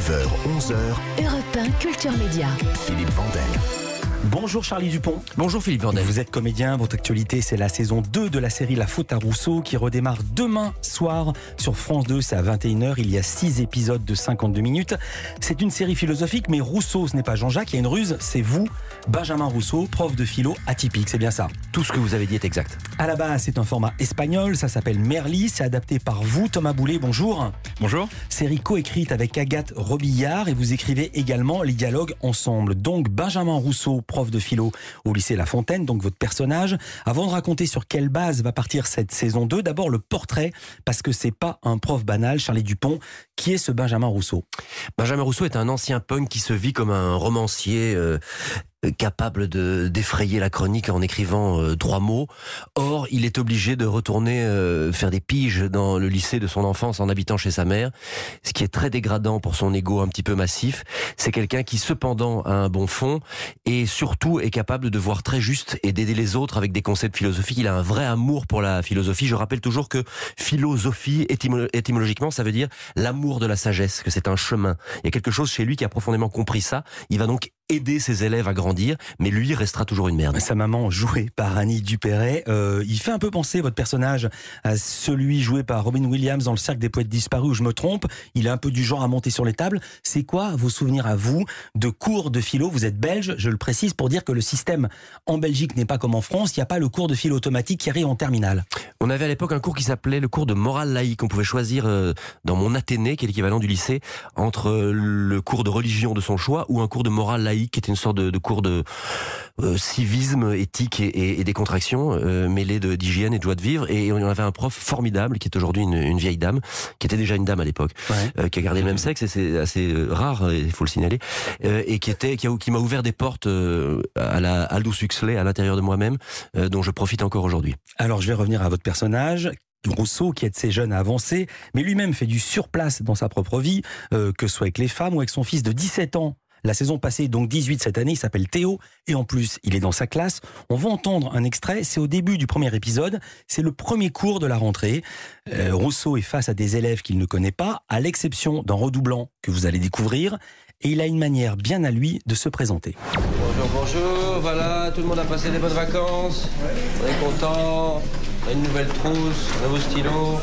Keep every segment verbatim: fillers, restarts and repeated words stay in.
neuf heures, onze heures, Europe un Culture Média. Philippe Vandel. Bonjour Charlie Dupont. Bonjour Philippe Vandel. Vous êtes comédien, votre actualité c'est la saison deux de la série La Faute à Rousseau qui redémarre demain soir sur France deux, c'est à vingt et une heures, il y a six épisodes de cinquante-deux minutes. C'est une série philosophique, mais Rousseau ce n'est pas Jean-Jacques, il y a une ruse, c'est vous, Benjamin Rousseau, prof de philo atypique, c'est bien ça. Tout ce que vous avez dit est exact. À la base c'est un format espagnol, ça s'appelle Merli, c'est adapté par vous, Thomas Boulet, bonjour. Bonjour. Série coécrite avec Agathe Robillard et vous écrivez également les dialogues ensemble. Donc Benjamin Rousseau, prof de philo au lycée La Fontaine, donc votre personnage. Avant de raconter sur quelle base va partir cette saison deux, d'abord le portrait, parce que c'est pas un prof banal, Charlie Dupont. Qui est ce Benjamin Rousseau ? Benjamin Rousseau est un ancien punk qui se vit comme un romancier euh, capable de d'effrayer la chronique en écrivant euh, trois mots. Or, il est obligé de retourner euh, faire des piges dans le lycée de son enfance en habitant chez sa mère, ce qui est très dégradant pour son ego un petit peu massif. C'est quelqu'un qui, cependant, a un bon fond et surtout est capable de voir très juste et d'aider les autres avec des concepts philosophiques. Il a un vrai amour pour la philosophie. Je rappelle toujours que philosophie, étymo- étymologiquement, ça veut dire l'amour de la sagesse, que c'est un chemin. Il y a quelque chose chez lui qui a profondément compris ça. Il va donc aider ses élèves à grandir, mais lui restera toujours une merde. Sa maman, jouée par Annie Dupéret, euh, il fait un peu penser, votre personnage, à celui joué par Robin Williams dans Le Cercle des Poètes Disparus, où je me trompe. Il est un peu du genre à monter sur les tables. C'est quoi vos souvenirs à vous de cours de philo ? Vous êtes belge, je le précise, pour dire que le système en Belgique n'est pas comme en France. Il n'y a pas le cours de philo automatique qui arrive en terminale. On avait à l'époque un cours qui s'appelait le cours de morale laïque. On pouvait choisir euh, dans mon Athénée, qui est l'équivalent du lycée, entre euh, le cours de religion de son choix ou un cours de morale laïque, qui était une sorte de, de cours de euh, civisme, éthique et, et, et décontraction, euh, mêlés de, d'hygiène et de joie de vivre. Et on avait un prof formidable, qui est aujourd'hui une, une vieille dame, qui était déjà une dame à l'époque, Ouais. euh, qui a gardé le même sexe, et c'est assez rare, il faut le signaler, euh, et qui était, qui, a, qui m'a ouvert des portes euh, à la Aldous Huxley, à l'intérieur de moi-même, euh, dont je profite encore aujourd'hui. Alors, je vais revenir à votre personnage. Rousseau, qui aide ses jeunes à avancer, mais lui-même fait du surplace dans sa propre vie, euh, que ce soit avec les femmes ou avec son fils de dix-sept ans. La saison passée, donc dix-huit cette année, il s'appelle Théo, et en plus, il est dans sa classe. On va entendre un extrait, c'est au début du premier épisode, c'est le premier cours de la rentrée. Euh, Rousseau est face à des élèves qu'il ne connaît pas, à l'exception d'un redoublant que vous allez découvrir, et il a une manière bien à lui de se présenter. Bonjour, bonjour, voilà, tout le monde a passé des bonnes vacances, on est content, on a une nouvelle trousse, un nouveau stylo.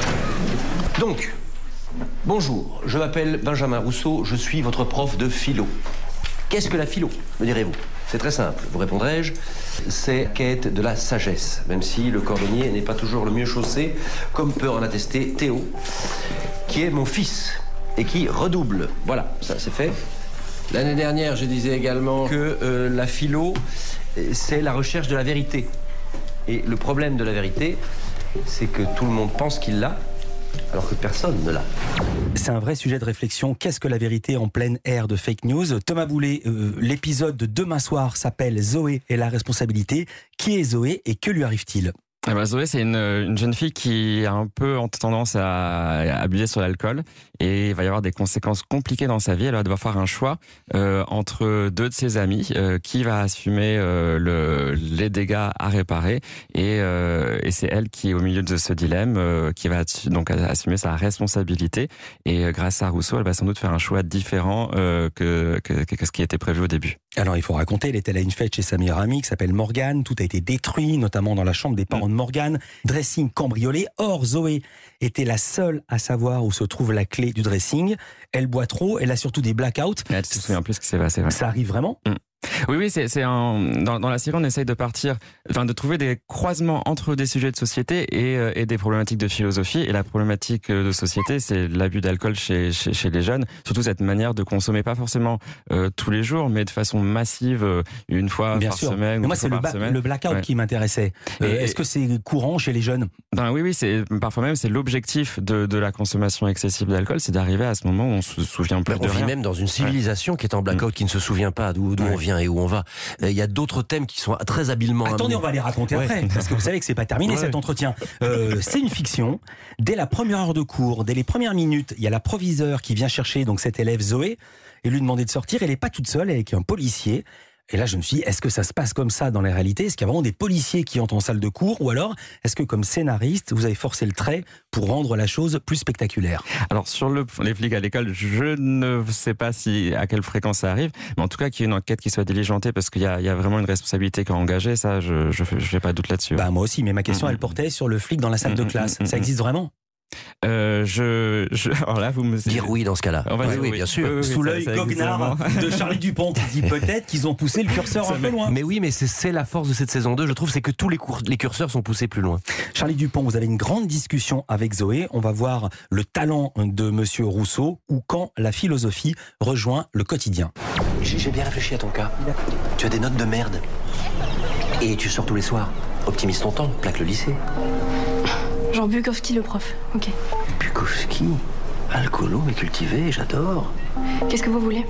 Donc, bonjour, je m'appelle Benjamin Rousseau, je suis votre prof de philo. Qu'est-ce que la philo, me direz-vous ? C'est très simple, vous répondrai-je, c'est quête de la sagesse, même si le cordonnier n'est pas toujours le mieux chaussé, comme peut en attester Théo, qui est mon fils et qui redouble. Voilà, ça c'est fait. L'année dernière, je disais également que euh, la philo, c'est la recherche de la vérité. Et le problème de la vérité, c'est que tout le monde pense qu'il l'a, alors que personne ne l'a. C'est un vrai sujet de réflexion. Qu'est-ce que la vérité en pleine ère de fake news ? Thomas Boulet, euh, l'épisode de demain soir s'appelle Zoé et la responsabilité. Qui est Zoé et que lui arrive-t-il ? Eh ben Zoé, c'est une, une jeune fille qui a un peu tendance à, à abuser sur l'alcool et il va y avoir des conséquences compliquées dans sa vie. Elle va devoir faire un choix euh, entre deux de ses amis, euh, qui va assumer euh, le, les dégâts à réparer et, euh, et c'est elle qui est au milieu de ce dilemme, euh, qui va donc assumer sa responsabilité et euh, grâce à Rousseau, elle va sans doute faire un choix différent euh, que, que, que ce qui était prévu au début. Alors il faut raconter, elle était à une fête chez sa meilleure amie qui s'appelle Morgane, tout a été détruit, notamment dans la chambre des parents de Morgane, dressing cambriolé. Or Zoé était la seule à savoir où se trouve la clé du dressing. Elle boit trop, elle a surtout des blackouts. Elle ne se souvient plus ce qui s'est passé. Ouais. Ça arrive vraiment ? Mm. Oui, oui, c'est, c'est un, dans, dans la série, on essaye de partir, enfin, de trouver des croisements entre des sujets de société et, euh, et des problématiques de philosophie. Et la problématique de société, c'est l'abus d'alcool chez, chez, chez les jeunes. Surtout cette manière de consommer, pas forcément euh, tous les jours, mais de façon massive, euh, une fois Bien par sûr. semaine. Mais ou moi, deux c'est fois le, par ba- semaine. le blackout Ouais. qui m'intéressait. Euh, Et- Est-ce que c'est courant chez les jeunes ? Ben oui, oui, c'est parfois même c'est l'objectif de, de la consommation excessive d'alcool, c'est d'arriver à ce moment où on se souvient plus On de vit rien. même dans une civilisation qui est en blackout, qui ne se souvient pas d'où, d'où Ouais. on vient et où on va. Il y a d'autres thèmes qui sont très habilement Attendez, amenés. on va les raconter Ouais. après, parce que vous savez que c'est pas terminé Ouais. cet entretien. Euh, c'est une fiction. Dès la première heure de cours, dès les premières minutes, il y a la proviseure qui vient chercher donc cette élève Zoé et lui demander de sortir. Elle n'est pas toute seule, elle est avec un policier. Et là, je me suis dit, est-ce que ça se passe comme ça dans la réalité? Est-ce qu'il y a vraiment des policiers qui entrent en salle de cours? Ou alors, est-ce que comme scénariste, vous avez forcé le trait pour rendre la chose plus spectaculaire? Alors, sur le, les flics à l'école, je ne sais pas si à quelle fréquence ça arrive, mais en tout cas, qu'il y ait une enquête qui soit diligentée, parce qu'il y a, il y a vraiment une responsabilité qui est engagée, ça, je n'ai pas de doute là-dessus. Bah, moi aussi, mais ma question, mmh. elle portait sur le flic dans la salle mmh, de classe. Mmh, ça existe vraiment? Euh, je, je, alors là, vous me dire oui dans ce cas-là. Oui, oui, oui, bien sûr. Oui, oui, Sous l'œil goguenard de Charlie Dupont qui dit peut-être qu'ils ont poussé le curseur ça un peu loin. Mais oui, mais c'est la force de cette saison deux, je trouve, c'est que tous les, cours, les curseurs sont poussés plus loin. Charlie Dupont, vous avez une grande discussion avec Zoé. On va voir le talent de Monsieur Rousseau ou quand la philosophie rejoint le quotidien. J'ai bien réfléchi à ton cas. Tu as des notes de merde. Et tu sors tous les soirs. Optimise ton temps, plaque le lycée. Genre Bukowski le prof, ok. Bukowski, alcoolo mais cultivé, j'adore. Qu'est-ce que vous voulez?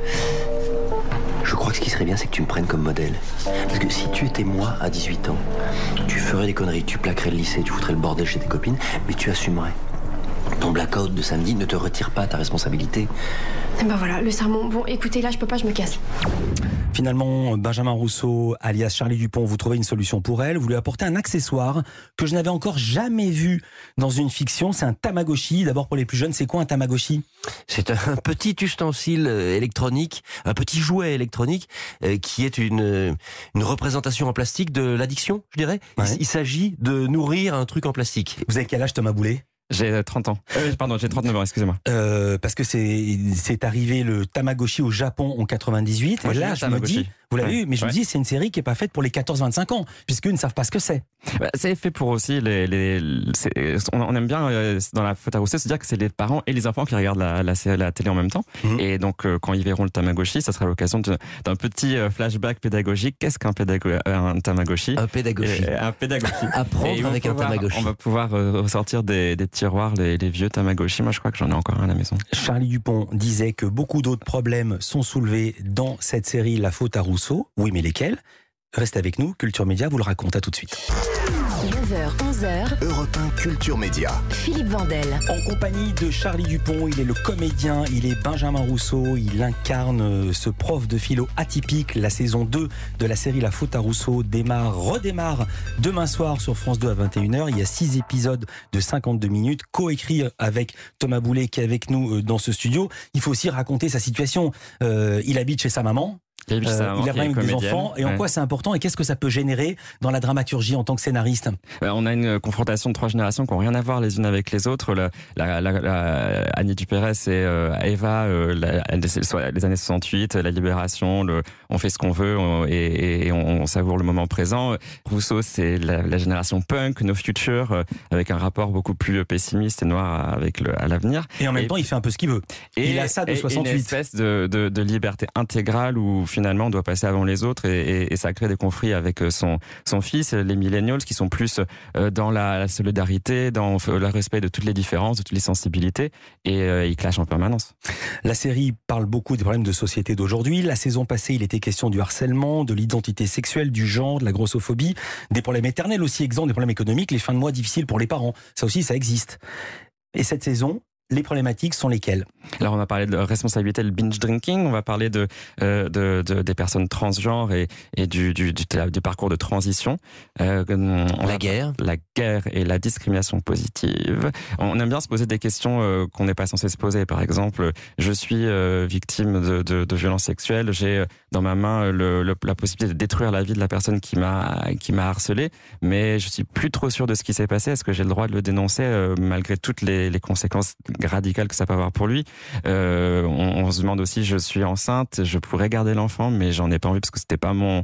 Je crois que ce qui serait bien, c'est que tu me prennes comme modèle. Parce que si tu étais moi à dix-huit ans, tu ferais des conneries, tu plaquerais le lycée, tu foutrais le bordel chez tes copines, mais tu assumerais. Ton blackout de samedi ne te retire pas ta responsabilité. Et ben voilà, le sermon. Bon, écoutez, là, je peux pas, je me casse. Finalement, Benjamin Rousseau, alias Charlie Dupont, vous trouvez une solution pour elle. Vous lui apportez un accessoire que je n'avais encore jamais vu dans une fiction. C'est un Tamagotchi. D'abord, pour les plus jeunes, c'est quoi un Tamagotchi? C'est un petit ustensile électronique, un petit jouet électronique euh, qui est une, une représentation en plastique de l'addiction, je dirais. Ouais. Il, il s'agit de nourrir un truc en plastique. Vous avez quel âge, Thomas Boulet? J'ai trente ans. Euh, pardon, j'ai trente-neuf ans, excusez-moi. Euh, parce que c'est c'est arrivé le Tamagotchi au Japon en quatre-vingt-dix-huit. Moi, et là, je me dis, vous l'avez ouais. vu, mais je ouais. me dis, c'est une série qui est pas faite pour les quatorze vingt-cinq ans, puisqu'eux ne savent pas ce que c'est. Bah, c'est fait pour aussi les. les on, on aime bien euh, dans la faute à Rousseau se dire que c'est les parents et les enfants qui regardent la, la, la télé en même temps. Mmh. Et donc, euh, quand ils verront le Tamagotchi, ça sera l'occasion d'un petit euh, flashback pédagogique. Qu'est-ce qu'un pédago un Tamagotchi? Un pédagogie. Et, un pédagogie. Apprendre avec pouvoir, un Tamagotchi. On va pouvoir euh, ressortir des, des tiroirs les, les vieux Tamagotchi. Moi, je crois que j'en ai encore un à la maison. Charlie Dupont disait que beaucoup d'autres problèmes sont soulevés dans cette série La faute à Rousseau. Oui, mais lesquels? Restez avec nous, Culture Média vous le raconte, à tout de suite. neuf heures, onze heures. Europe un Culture Média. Philippe Vandel. En compagnie de Charlie Dupont, il est le comédien, il est Benjamin Rousseau, il incarne ce prof de philo atypique. La saison deux de la série La faute à Rousseau démarre, redémarre demain soir sur France deux à vingt et une heures. Il y a six épisodes de cinquante-deux minutes, coécrits avec Thomas Boulet qui est avec nous dans ce studio. Il faut aussi raconter sa situation. Euh, il habite chez sa maman. Il, euh, il a avec des enfants. Et en ouais. quoi c'est important et qu'est-ce que ça peut générer dans la dramaturgie en tant que scénariste? On a une confrontation de trois générations qui n'ont rien à voir les unes avec les autres. La, la, la, la, Annie Dupérez et euh, Eva, euh, la, les années soixante-huit, la libération, le, on fait ce qu'on veut on, et, et on, on savoure le moment présent. Rousseau, c'est la, la génération punk, No Future, euh, avec un rapport beaucoup plus pessimiste et noir avec le, à l'avenir. Et en même et, temps, il fait un peu ce qu'il veut. Et, il a ça de et, soixante-huit. Et une espèce de, de, de liberté intégrale où finalement on doit passer avant les autres et, et, et ça crée des conflits avec son, son fils, les millennials qui sont plus dans la, la solidarité, dans le respect de toutes les différences, de toutes les sensibilités et euh, ils clashent en permanence. La série parle beaucoup des problèmes de société d'aujourd'hui. La saison passée, il était question du harcèlement, de l'identité sexuelle, du genre, de la grossophobie, des problèmes éternels aussi, exemples des problèmes économiques, les fins de mois difficiles pour les parents. Ça aussi, ça existe. Et cette saison, les problématiques sont lesquelles? Alors on a parlé de responsabilité, le binge drinking, on va parler de, euh, de, de des personnes transgenres et, et du, du, du, du parcours de transition. Euh, la guerre. La guerre et la discrimination positive. On aime bien se poser des questions euh, qu'on n'est pas censé se poser. Par exemple, je suis euh, victime de, de, de violences sexuelles, j'ai dans ma main le, le, la possibilité de détruire la vie de la personne qui m'a qui m'a harcelé, mais je suis plus trop sûr de ce qui s'est passé. Est-ce que j'ai le droit de le dénoncer euh, malgré toutes les, les conséquences radical que ça peut avoir pour lui. Euh, on, on se demande aussi, je suis enceinte, je pourrais garder l'enfant, mais j'en ai pas envie parce que c'était pas mon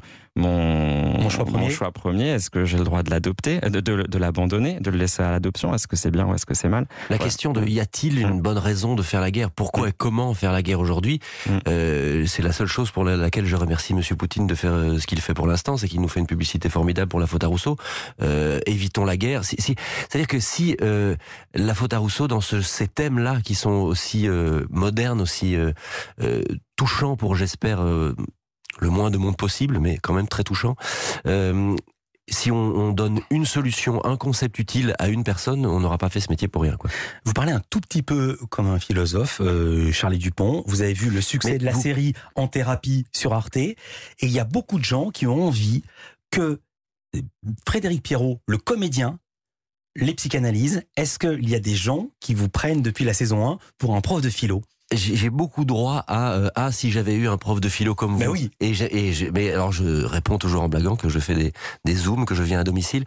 mon, mon, choix, premier. mon choix premier. Est-ce que j'ai le droit de l'adopter, de, de, de l'abandonner, de le laisser à l'adoption? Est-ce que c'est bien ou est-ce que c'est mal? La ouais. question de y a-t-il une bonne raison de faire la guerre? Pourquoi et comment faire la guerre aujourd'hui? mm. euh, C'est la seule chose pour laquelle je remercie Monsieur Poutine de faire ce qu'il fait pour l'instant, c'est qu'il nous fait une publicité formidable pour La faute à Rousseau. Euh, évitons la guerre. Si, si, c'est-à-dire que si euh, La faute à Rousseau, dans ce, ces thèmes-là qui sont aussi euh, modernes, aussi euh, euh, touchants pour, j'espère, euh, le moins de monde possible, mais quand même très touchant. Euh, si on, on donne une solution, un concept utile à une personne, on n'aura pas fait ce métier pour rien, quoi. Vous parlez un tout petit peu comme un philosophe, euh, Charlie Dupont. Vous avez vu le succès Mais de la vous... série En thérapie sur Arte. Et il y a beaucoup de gens qui ont envie que Frédéric Pierrot, le comédien, les psychanalyses. Est-ce qu'il y a des gens qui vous prennent depuis la saison un pour un prof de philo ? J'ai beaucoup droit à euh, ah si j'avais eu un prof de philo comme vous. Ben oui. Et j'ai, et j'ai, mais alors je réponds toujours en blaguant que je fais des des zooms, que je viens à domicile.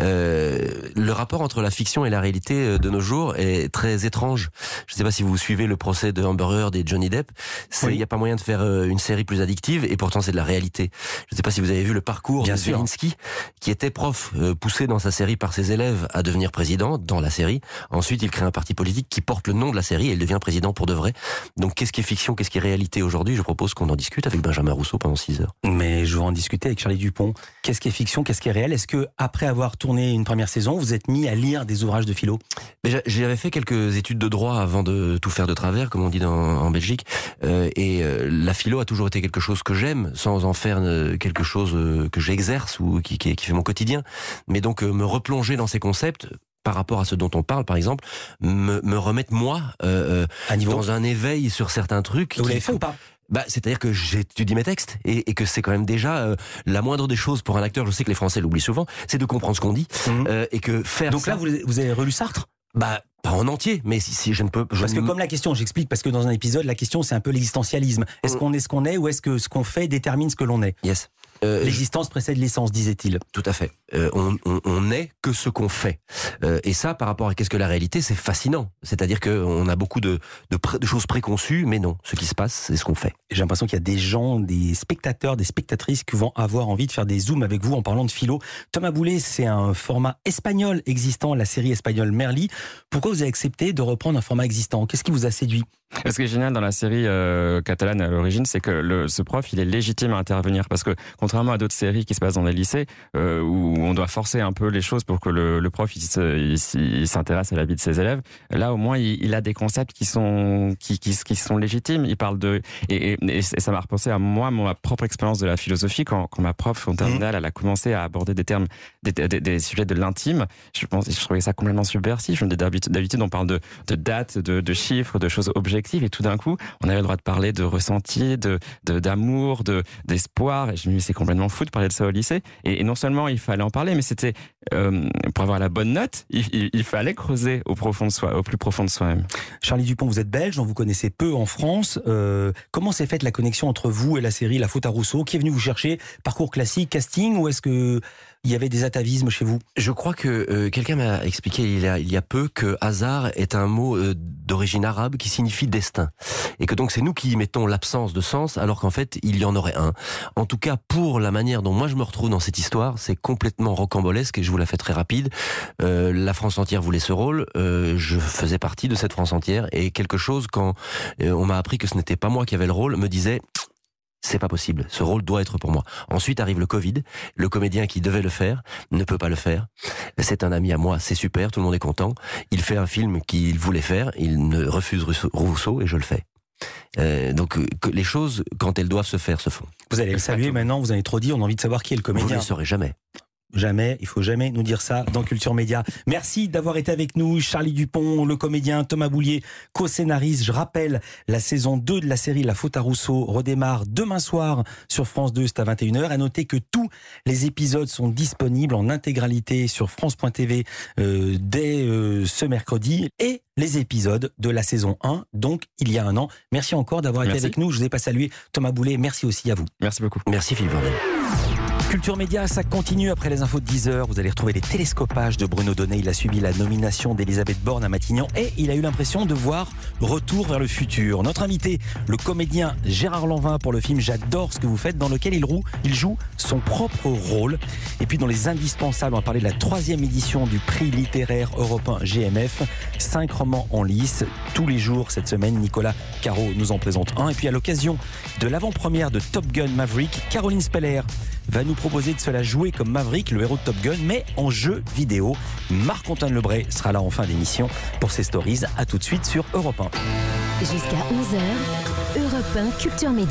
Euh, le rapport entre la fiction et la réalité de nos jours est très étrange. Je ne sais pas si vous suivez le procès de Amber Heard et Johnny Depp. Il n'y oui. a pas moyen de faire une série plus addictive et pourtant c'est de la réalité. Je ne sais pas si vous avez vu le parcours Bien de sûr. Zelensky, qui était prof, euh, poussé dans sa série par ses élèves à devenir président dans la série. Ensuite, il crée un parti politique qui porte le nom de la série et il devient président pour de vrai. Donc qu'est-ce qui est fiction, qu'est-ce qui est réalité aujourd'hui ? Je propose qu'on en discute avec Benjamin Rousseau pendant six heures. Mais je veux en discuter avec Charlie Dupont. Qu'est-ce qui est fiction, qu'est-ce qui est réel ? Est-ce que après avoir tourné une première saison, vous êtes mis à lire des ouvrages de philo ? Mais j'avais fait quelques études de droit avant de tout faire de travers, comme on dit dans, en Belgique. Euh, et euh, la philo a toujours été quelque chose que j'aime, sans en faire euh, quelque chose euh, que j'exerce ou qui, qui, qui fait mon quotidien. Mais donc euh, me replonger dans ces concepts par rapport à ce dont on parle, par exemple, me, me remettre moi euh, à niveau... dans un éveil sur certains trucs. Vous l'avez fait ou pas ? Bah, c'est-à-dire que j'étudie mes textes et, et que c'est quand même déjà euh, la moindre des choses pour un acteur. Je sais que les Français l'oublient souvent, c'est de comprendre ce qu'on dit mmh. euh, et que faire. Donc ça... là, vous, vous avez relu Sartre ? Bah, pas en entier, mais si, si je ne peux. Je parce que ne... comme la question, j'explique parce que dans un épisode, la question c'est un peu l'existentialisme. Est-ce mmh. qu'on est ce qu'on est ou est-ce que ce qu'on fait détermine ce que l'on est ? Yes. Euh, L'existence précède l'essence, disait-il. Tout à fait. Euh, on, on, on n'est que ce qu'on fait. Euh, et ça, par rapport à qu'est-ce que la réalité, c'est fascinant. C'est-à-dire qu'on a beaucoup de, de, pré, de choses préconçues, mais non. Ce qui se passe, c'est ce qu'on fait. J'ai l'impression qu'il y a des gens, des spectateurs, des spectatrices qui vont avoir envie de faire des zooms avec vous en parlant de philo. Thomas Boulet, c'est un format espagnol existant, la série espagnole Merli. Pourquoi vous avez accepté de reprendre un format existant ? Qu'est-ce qui vous a séduit ? Ce qui est génial dans la série euh, catalane à l'origine, c'est que le, ce prof, il est légitime à intervenir parce que contrairement à d'autres séries qui se passent dans les lycées euh, où on doit forcer un peu les choses pour que le, le prof il, se, il, il s'intéresse à la vie de ses élèves, là au moins il, il a des concepts qui sont qui, qui, qui sont légitimes. Il parle de et, et, et ça m'a repensé à moi ma propre expérience de la philosophie quand, quand ma prof en terminale elle a commencé à aborder des termes des, des, des sujets de l'intime. Je pense je trouvais ça complètement subversif. D'habitude, d'habitude on parle de, de dates, de, de chiffres, de choses objectives. Et tout d'un coup, on avait le droit de parler de ressenti, de, de d'amour, de d'espoir. Et je me dis, c'est complètement fou de parler de ça au lycée. Et, et non seulement il fallait en parler, mais c'était euh, pour avoir la bonne note, il, il, il fallait creuser au profond de soi, au plus profond de soi-même. Charlie Dupont, vous êtes belge, dont vous connaissez peu en France. Euh, comment s'est faite la connexion entre vous et la série La Faute à Rousseau ? Qui est venu vous chercher ? Parcours classique, casting, ou est-ce que il y avait des atavismes chez vous ? Je crois que euh, quelqu'un m'a expliqué il y, a, il y a peu que hasard est un mot euh, d'origine arabe qui signifie destin. Et que donc c'est nous qui y mettons l'absence de sens alors qu'en fait il y en aurait un. En tout cas pour la manière dont moi je me retrouve dans cette histoire, c'est complètement rocambolesque et je vous la fais très rapide. Euh, la France entière voulait ce rôle, euh, je faisais partie de cette France entière et quelque chose quand euh, on m'a appris que ce n'était pas moi qui avais le rôle me disait... C'est pas possible, ce rôle doit être pour moi. Ensuite arrive le Covid, le comédien qui devait le faire ne peut pas le faire. C'est un ami à moi, c'est super, tout le monde est content. Il fait un film qu'il voulait faire, il ne refuse Rousseau et je le fais. Euh, donc que les choses, quand elles doivent se faire, se font. Vous allez le saluer maintenant, vous en avez trop dit, on a envie de savoir qui est le comédien. Vous ne le saurez jamais. Jamais, il faut jamais nous dire ça dans Culture Média. Merci d'avoir été avec nous, Charlie Dupont, le comédien, Thomas Boulier, co-scénariste. Je rappelle, la saison deux de la série La Faute à Rousseau redémarre demain soir sur France deux, c'est à vingt et une heures. À noter que tous les épisodes sont disponibles en intégralité sur France point T V euh, dès euh, ce mercredi. Et les épisodes de la saison un, donc il y a un an. Merci encore d'avoir été avec nous. Je vous ai pas salué, Thomas Boulet. Merci aussi à vous. Merci beaucoup. Merci Philippe Vandel. Culture Média, ça continue après les infos de dix heures. Vous allez retrouver les télescopages de Bruno Donnet. Il a suivi la nomination d'Elisabeth Borne à Matignon et il a eu l'impression de voir Retour vers le futur. Notre invité, le comédien Gérard Lanvin pour le film J'adore ce que vous faites, dans lequel il, roule, il joue son propre rôle. Et puis dans les indispensables, on va parler de la troisième édition du prix littéraire européen G M F. Cinq romans en lice. Tous les jours cette semaine, Nicolas Caro nous en présente un. Et puis à l'occasion de l'avant-première de Top Gun Maverick, Caroline Speller va nous proposer de se la jouer comme Maverick, le héros de Top Gun, mais en jeu vidéo. Marc-Antoine Lebray sera là en fin d'émission pour ses stories. À tout de suite sur Europe un. Jusqu'à onze heures, Europe un Culture Média.